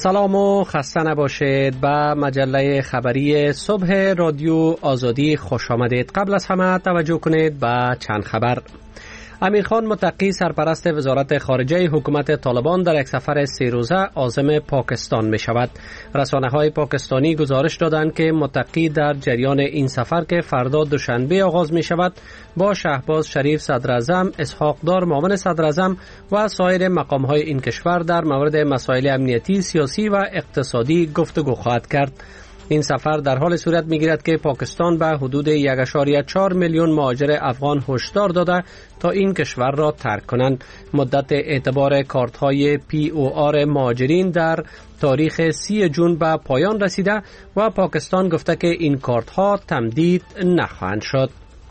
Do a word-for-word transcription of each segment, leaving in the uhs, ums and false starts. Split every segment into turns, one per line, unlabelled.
سلام و خسته نباشید. به مجله خبری صبح رادیو آزادی خوش آمدید. قبل از همه توجه کنید به چند خبر. امیرخان متقی سرپرست وزارت خارجه حکومت طالبان در یک سفر سه روزه عازم پاکستان می شود. رسانه های پاکستانی گزارش دادند که متقی در جریان این سفر که فردا دوشنبه آغاز می شود با شهباز شریف صدر اعظم، اسحاق دار معاون صدر اعظم و سایر مقام های این کشور در مورد مسائل امنیتی، سیاسی و اقتصادی گفتگو خواهد کرد. این سفر در حال صورت می‌گیرد که پاکستان به حدود یک و چهار میلیون مهاجر افغان هشدار داده تا این کشور را ترک کنند. مدت اعتبار کارت‌های پی او آر مهاجرین در تاریخ سی جون به پایان رسیده و پاکستان گفته که این کارت‌ها تمدید نخواهند شد.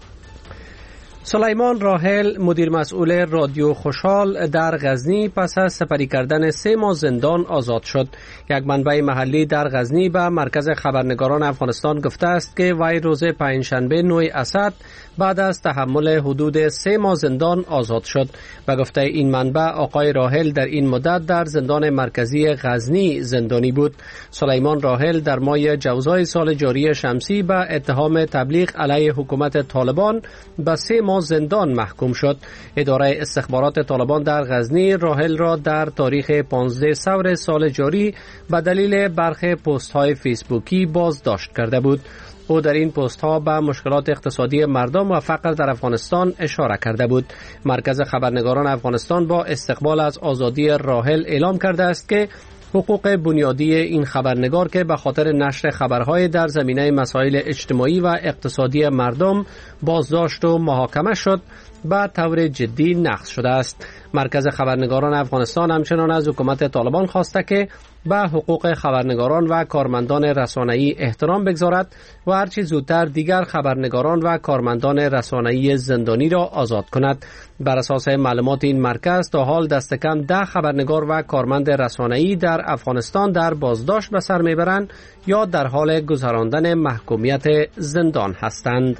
سلیمان راحل مدیر مسئول رادیو خوشحال در غزنی پس از سپری کردن سه ماه زندان آزاد شد. یک منبع محلی در غزنی به مرکز خبرنگاران افغانستان گفته است که وی روز پنجشنبه نه اسد بعد از تحمل حدود سه ماه زندان آزاد شد. و گفته این منبع آقای راحل در این مدت در زندان مرکزی غزنی زندانی بود. سلیمان راحل در ماه جوزای سال جاری شمسی به اتهام تبلیغ علیه حکومت طالبان به سه ماه زندان محکوم شد. اداره استخبارات طالبان در غزنی راحل را در تاریخ پانزده سور سال جاری به دلیل برخی پست های فیسبوکی بازداشت کرده بود. او در این پست ها به مشکلات اقتصادی مردم و فقر در افغانستان اشاره کرده بود. مرکز خبرنگاران افغانستان با استقبال از آزادی راحل اعلام کرده است که حقوق بنیادی این خبرنگار که به خاطر نشر خبرهای در زمینه مسائل اجتماعی و اقتصادی مردم بازداشت و محاکمه شد به طور جدی نقض شده است. مرکز خبرنگاران افغانستان همچنان از حکومت طالبان خواسته که به حقوق خبرنگاران و کارمندان رسانه‌ای احترام بگذارد و هرچی زودتر دیگر خبرنگاران و کارمندان رسانه‌ای زندانی را آزاد کند. بر اساس معلومات این مرکز تا حال دست کم ده خبرنگار و کارمند رسانه‌ای در افغانستان در بازداشت به سر میبرند یا در حال گذراندن محکومیت زندان هستند.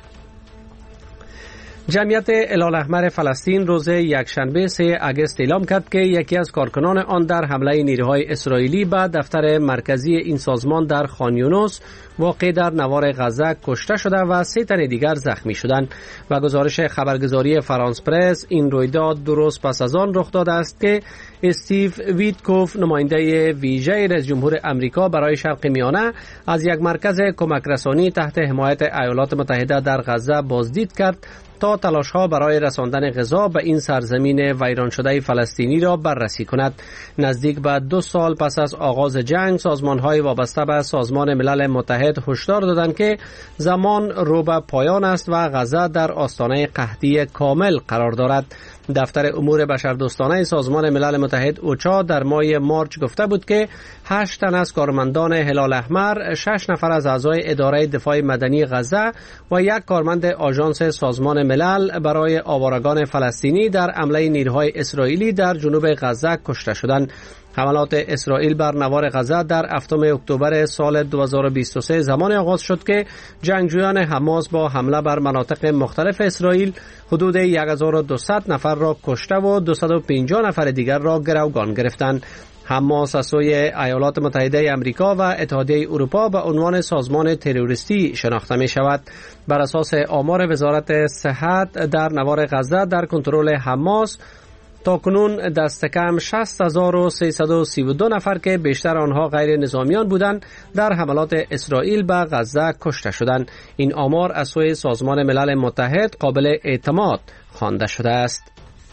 جمعیت هلال احمر فلسطین روز یکشنبه سه آگوست اعلام کرد که یکی از کارکنان آن در حمله نیروهای اسرائیلی به دفتر مرکزی این سازمان در خان یونس واقع در نوار غزه کشته شده و سه تن دیگر زخمی شدند. و گزارش خبرگزاری فرانس پرس این رویداد دو روز پس از آن رخ داده است که استیو ویتکوف نماینده ویژه رئیس جمهور امریکا برای شرق میانه از یک مرکز کمک رسانی تحت حمایت ایالات متحده در غزه بازدید کرد تا تلاش‌ها برای رساندن غذا به این سرزمین ویران شده فلسطینی را بررسی کند. نزدیک به دو سال پس از آغاز جنگ سازمان‌های وابسته به سازمان ملل متحد هشدار دادند که زمان رو به پایان است و غزه در آستانه قحطی کامل قرار دارد. دفتر امور بشردوستانه سازمان ملل متحد اوچا در ماه مارچ گفته بود که هشت تن از کارمندان هلال احمر، شش نفر از اعضای اداره دفاع مدنی غزه و یک کارمند آژانس سازمان ملل برای آوارگان فلسطینی در حمله نیروهای اسرائیلی در جنوب غزه کشته شدند. حملات اسرائیل بر نوار غزه در هفتم اکتبر سال دو هزار و بیست و سه زمان آغاز شد که جنگجویان حماس با حمله بر مناطق مختلف اسرائیل حدود هزار و دویست نفر را کشته و دویست و پنجاه نفر دیگر را گروگان گرفتند. حماس از سوی ایالات متحده آمریکا و اتحادیه اروپا به عنوان سازمان تروریستی شناخته می شود. بر اساس آمار وزارت صحت در نوار غزه در کنترل حماس تاکنون دست کم شصت هزار و سیصد و سی و دو نفر که بیشتر آنها غیر نظامیان بودند در حملات اسرائیل به غزه کشته شدند. این آمار از سوی سازمان ملل متحد قابل اعتماد خوانده شده است.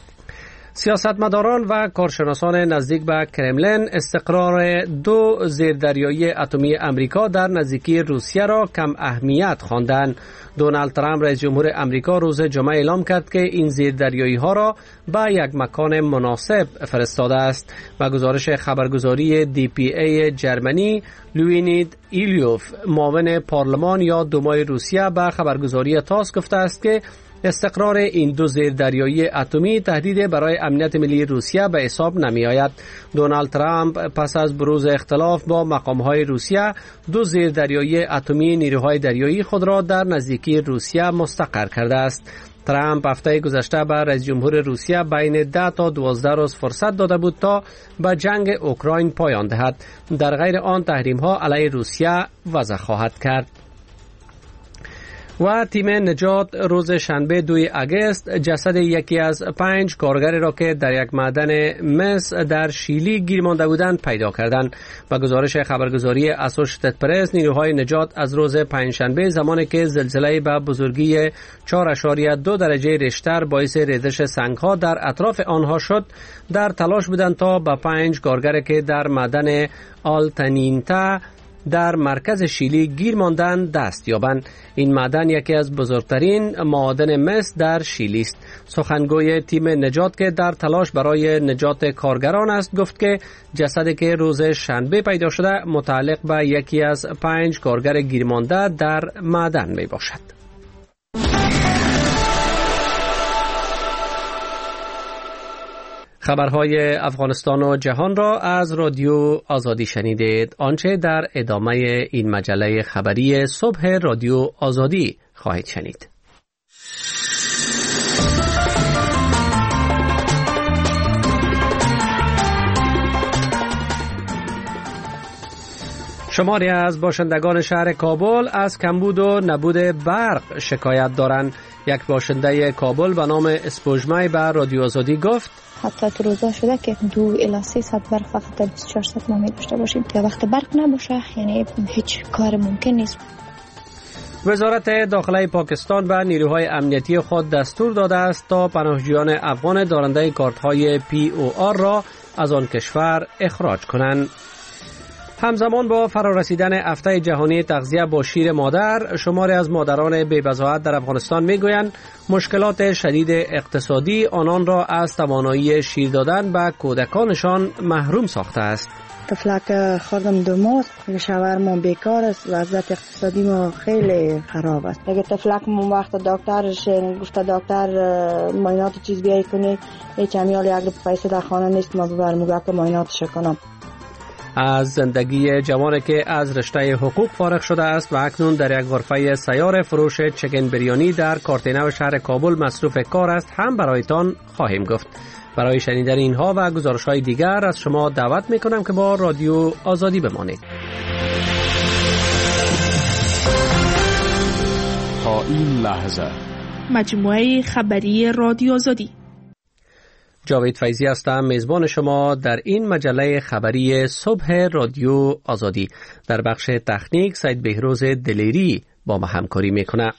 سیاستمداران و کارشناسان نزدیک به کرملین استقرار دو زیردریایی اتمی امریکا در نزدیکی روسیه را کم اهمیت خواندند. دونالد ترامپ رئیس جمهور امریکا روز جمعه اعلام کرد که این زیردریایی ها را به یک مکان مناسب فرستاده است. و گزارش خبرگزاری دی پی ای جرمنی لوینید ایلیوف معاون پارلمان یا دومای روسیه به خبرگزاری تاس گفته است که استقرار این دو زیردریایی اتمی تهدید برای امنیت ملی روسیه به حساب نمی آید. دونالد ترامپ پس از بروز اختلاف با مقام‌های روسیه دو زیردریایی اتمی نیروهای دریایی خود را در نزدیکی روسیه مستقر کرده است. ترامپ هفته گذشته به رئیس جمهور روسیه بین ده تا دوازده روز فرصت داده بود تا به جنگ اوکراین پایان دهد. در غیر آن تحریم ها علیه روسیه وضع خواهد کرد. و تیم نجات روز شنبه دوی اگست جسد یکی از پنج کارگری را که در یک معدن مس در شیلی گیر مانده بودند پیدا کردند. با گزارش خبرگزاری اسوشیتد پرس، نیروهای نجات از روز پنجشنبه زمانی که زلزله به بزرگی چهار اشاریه دو درجه ریشتر باعث ریزش سنگ‌ها در اطراف آنها شد در تلاش بودند تا به پنج کارگر که در معدن آلتانینتا در مرکز شیلی گیر ماندن دست یابند. این معدن یکی از بزرگترین معادن مس در شیلی است. سخنگوی تیم نجات که در تلاش برای نجات کارگران است گفت که جسدی که روز شنبه پیدا شده متعلق به یکی از پنج کارگر گیر مانده در معدن می باشد. خبرهای افغانستان و جهان را از رادیو آزادی شنیدید. آنچه در ادامه این مجله خبری صبح رادیو آزادی خواهید شنید. شماری از باشندگان شهر کابل از کمبود و نبود برق شکایت دارند. یک باشنده کابل به نام اسپوژمای به رادیو آزادی گفت
حتی تو روزا شده که دو الی سه ساعت برق فقط بیست و چهار ساعت ما می داشته باشیم. تا وقت برق نباشه یعنی هیچ کار ممکن نیست.
وزارت داخله پاکستان به نیروهای امنیتی خود دستور داده است تا پناهجویان افغان دارنده کارت‌های پی او آر را از آن کشور اخراج کنند. همزمان با فرارسیدن هفته جهانی تغذیه با شیر مادر، شماری از مادران بی‌بضاعت در افغانستان میگویند مشکلات شدید اقتصادی آنان را از توانایی شیر دادن به کودکانشان محروم ساخته است.
تفلک خوردم دو ماه، شوهر ما بیکار است، وضعیت اقتصادی ما خیلی خراب است. اگه تفلک ما وقت دکترش گفته دکتر معاینات چیز بیای کنی، هیچ امیال یک پیسه در خانه نیست ما برموگه که معایناتش کنم.
از زندگی جوانی که از رشته حقوق فارغ شده است و اکنون در یک غرفه سیار فروش چکن بریانی در کارتینو شهر کابل مصروف کار است هم برایتان خواهیم گفت. برای شنیدن اینها و گزارش‌های دیگر از شما دعوت می‌کنم که با رادیو آزادی بمانید.
تا این لحظه
مجموعه خبری رادیو آزادی.
جاوید فیضی هستم، میزبان شما در این مجله خبری صبح رادیو آزادی. در بخش تکنیک سید بهروز دلیری با ما همکاری میکنه.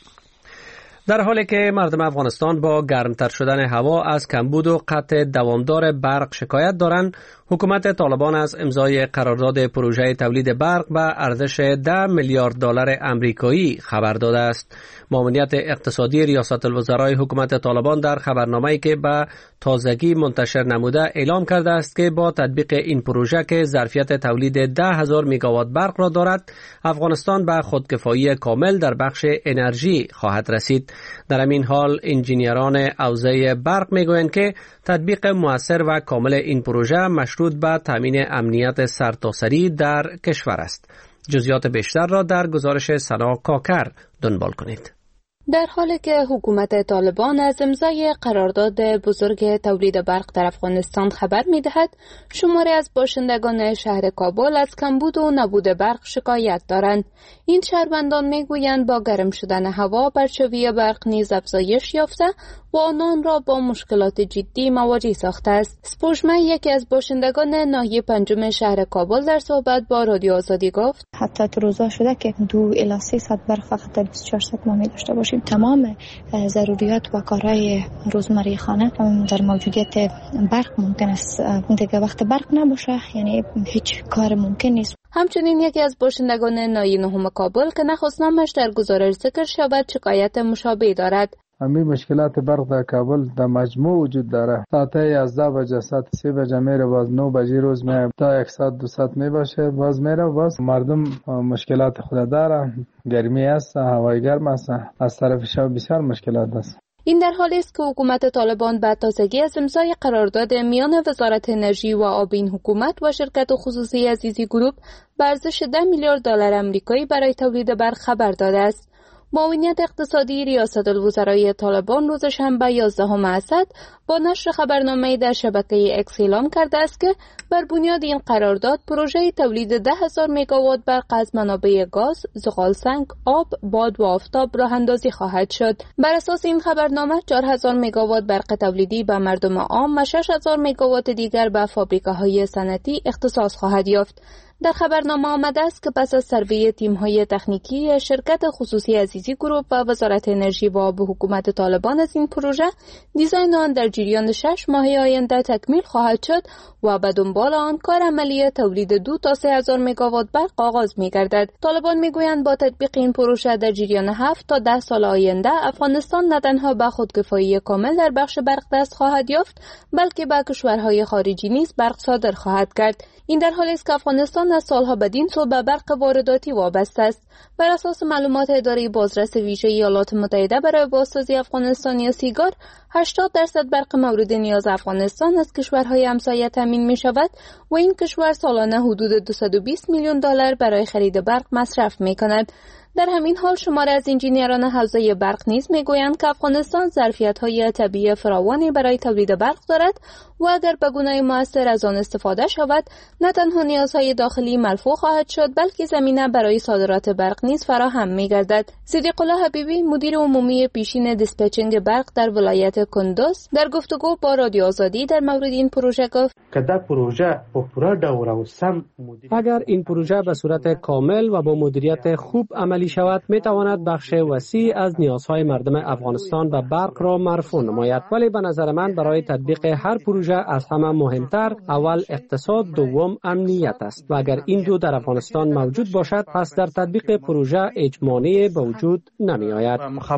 در حالی که مردم افغانستان با گرمتر شدن هوا از کمبود و قطع دوامدار برق شکایت دارند، حکومت طالبان از امضای قرارداد پروژه تولید برق به ارزش ده میلیارد دلار آمریکایی خبر داده است. معاونیت اقتصادی ریاست الوزرای حکومت طالبان در خبرنامه‌ای که به تازگی منتشر نموده اعلام کرده است که با تطبیق این پروژه که ظرفیت تولید ده هزار مگاوات برق را دارد، افغانستان به خودکفایی کامل در بخش انرژی خواهد رسید. در همین حال انجینیران حوزه برق میگویند که تطبیق مؤثر و کامل این پروژه مشروط به تامین امنیت سرتاسری در کشور است. جزئیات بیشتر را در گزارش سنا کاکر دنبال کنید.
در حالی که حکومت طالبان از امضای قرارداد بزرگ تولید برق در افغانستان خبر می‌دهد، شماری از باشندگان شهر کابل از کمبود و نبود برق شکایت دارند. این شهروندان می‌گویند با گرم شدن هوا برچوی برق نیز افزایش یافته و آنان را با مشکلات جدی مواجه ساخته است. سپوژمه یکی از باشندگان ناحیه پنجم شهر کابل در صحبت با رادیو آزادی گفت
حتی تو روزا شده که دو الی سه ساعت برق فقط بیست و چهار ساعت ما می داشته باشیم. تمام ضروریات و کارهای روزمره خانه در موجودیت برق ممکن است. دیگه وقت برق نباشه یعنی هیچ کار ممکن نیست.
همچنین یکی از باشندگان ناحیه نهم کابل که نخست نامش در گزارش ذکر شود شکایت مشابه دارد.
همین مشکلات برق در کابل در مجموع وجود داره. ساعت یازده بجه، ساعت سه بجه میره، باز نه بجه روز میره تا یک ساعت دو ساعت میباشه باز میره. باز مردم مشکلات خود داره، گرمی است، هوای گرم است، از طرف شب بسیار مشکلات است.
این در حالی است که حکومت طالبان بعد تازگی از امضای قرارداد میان وزارت انرژی و آب این حکومت و شرکت خصوصی عزیزی گروپ به ارزش ده میلیارد دلار آمریکایی برای تولید برق خبر داده است. معاونیت اقتصادی ریاست الوزرای طالبان روز شنبه یازدهم اسد با نشر خبرنامه‌ای در شبکه اکس اعلام کرده است که بر بنیاد این قرارداد پروژه تولید ده هزار مگاوات برق از منابع گاز، زغالسنگ، آب، باد و آفتاب راه اندازی خواهد شد. بر اساس این خبرنامه چهار هزار مگاوات برق تولیدی به مردم عام و شش هزار مگاوات دیگر به فابریکه‌های صنعتی اختصاص خواهد یافت. در خبرنامه آمده است که پس از سروی تیم‌های تکنیکی شرکت خصوصی عزیزی گروپ و وزارت انرژی و آب حکومت طالبان از این پروژه، دیزاین آن در جریان شش ماه آینده تکمیل خواهد شد و به دنبال آن کار عملی تولید دو تا سه هزار مگاوات برق آغاز می‌گردد. طالبان می‌گویند با تطبیق این پروژه در جریان هفت تا ده سال آینده افغانستان نه تنها به خودکفایی کامل در بخش برق دست خواهد یافت، بلکه به کشورهای خارجی نیز برق صادر خواهد کرد. این در حالی است که افغانستان از سالها بدین سو به برق وارداتی وابسته است. بر اساس معلومات اداره بازرس ویژه ایالات متحده برای بازسازی افغانستان یا سیگار، هشتاد درصد برق مورد نیاز افغانستان از کشورهای همسایه تامین می شود و این کشور سالانه حدود دویست و بیست میلیون دلار برای خرید برق مصرف می کند. در همین حال شماره از انجینیران حوزه برق نیز میگویند که افغانستان ظرفیت‌های طبیعی فراوانی برای تولید برق دارد و اگر به گونه‌ای مؤثر از آن استفاده شود، نه تنها نیازهای داخلی مرفوع خواهد شد، بلکه زمینه برای صادرات برق نیز فراهم می‌گردد. صدیق الله حبیبی، مدیر عمومی پیشین دیسپچینگ برق در ولایت کندوز، در گفتگو با رادیو آزادی در مورد این پروژه گفت:
اگر این پروژه به صورت کامل و با مدیریت خوب عملی شود، می تواند بخش وسیع از نیازهای مردم افغانستان به برق را مرفوع نماید. ولی به نظر من برای تطبیق هر پروژه از همه مهمتر اول اقتصاد، دوم امنیت است و اگر این دو در افغانستان موجود باشد، پس در تطبیق پروژه هیچ مانعی به وجود نمی آید.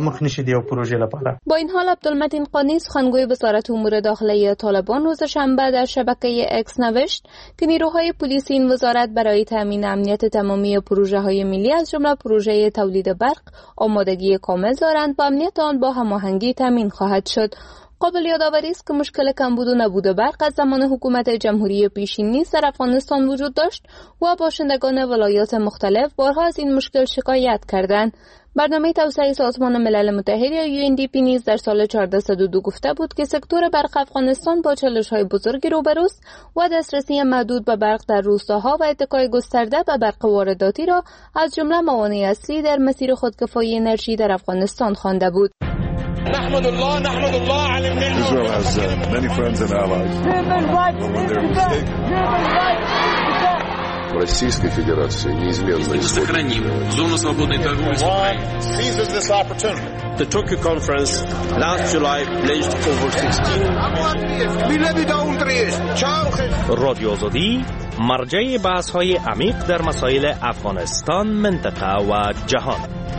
با این حال عبدالمتین قانی، سخنگوی وزارت امور داخلی طالبان، روز شنبه در شبکه اکس نوشت که نیروهای پلیسی این وزارت برای تامین امنیت تمامی پروژه‌های ملی از جمله پروژه تولید برق آمادگی کامل دارند و امنیت آن با هماهنگی تامین خواهد شد. قابل یادآوری است که مشکل کمبود و نبود برق از زمان حکومت جمهوری پیشین نیز در افغانستان وجود داشت و باشندگان ولایات مختلف بارها از این مشکل شکایت کردند. برنامه توسعه سازمان ملل متحد یا یو ان دی پی نیز در سال چهارصد و دو گفته بود که سکتور برق افغانستان با چالش‌های بزرگی روبروست و دسترسی محدود به برق در روستاها و اتکای گسترده به برق وارداتی را از جمله موانع اصلی در مسیر خودکفایی انرژی در افغانستان خوانده بود.
نحمد الله نحمد الله على النعمة. Israel has uh, many friends and allies. When they're mistaken. Российской Федерации неизменно
сохраним зону свободной торговли с Украиной.
Seizes this opportunity.
The Tokyo conference last July pledged over sixteen.
رادیو آزادی مرجع بحث‌های عمیق در مسائل افغانستان، منطقه و جهان.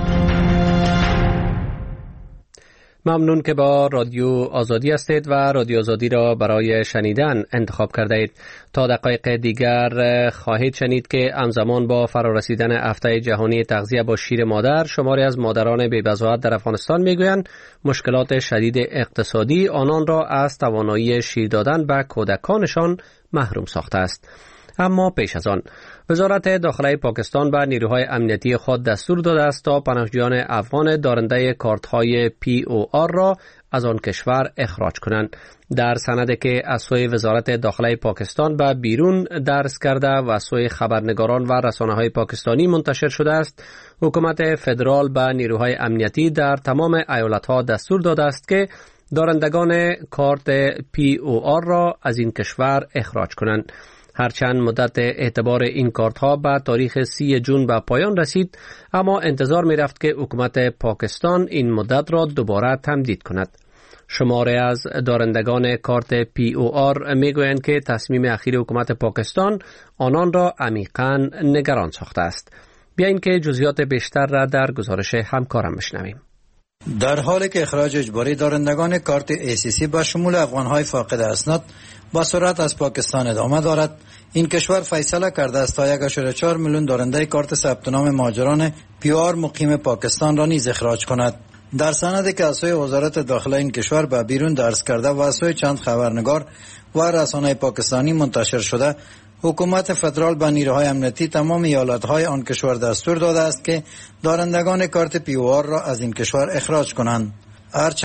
ممنون که با رادیو آزادی هستید و رادیو آزادی را برای شنیدن انتخاب کرده اید. تا دقایق دیگر خواهید شنید که همزمان با فرارسیدن هفته جهانی تغذیه با شیر مادر، شماری از مادران بی‌بضاعت در افغانستان میگویند مشکلات شدید اقتصادی آنان را از توانایی شیر دادن به کودکانشان محروم ساخته است. اما پیش از آن وزارت داخلی پاکستان به نیروهای امنیتی خود دستور داده است تا پناهجویان افغان دارنده کارت‌های پی او آر را از آن کشور اخراج کنند. در سندی که از سوی وزارت داخلی پاکستان به بیرون درس کرده و از سوی خبرنگاران و رسانه‌های پاکستانی منتشر شده است، حکومت فدرال به نیروهای امنیتی در تمام ایالت‌ها دستور داده است که دارندگان کارت پی او آر را از این کشور اخراج کنند. هرچند مدت اعتبار این کارت ها به تاریخ سی ژوئن به پایان رسید، اما انتظار می رفت که حکومت پاکستان این مدت را دوباره تمدید کند. شماره از دارندگان کارت پی او آر می گویند که تصمیم اخیر حکومت پاکستان آنان را عمیقاً نگران ساخته است. بیایید که جزئیات بیشتر را در گزارش همکارم بشنویم.
در حالی که اخراج اجباری دارندگان کارت ای سی سی با شمول افغان‌های فاقد اسناد با سرعت از پاکستان ادامه دارد، این کشور فیصله کرده است تا یک ممیز چهار میلیون دارنده کارت ثبت نام مهاجران پی او آر مقیم پاکستان را نیز اخراج کند. در سندی که از سوی وزارت داخلی این کشور به بیرون درس کرده و از سوی چند خبرنگار و رسانه‌های پاکستانی منتشر شده، حکومت فدرال به نیروهای امنیتی تمام ایالت‌های آن کشور دستور داده است که دارندگان کارت پی او آر را از این کشور اخراج کنند.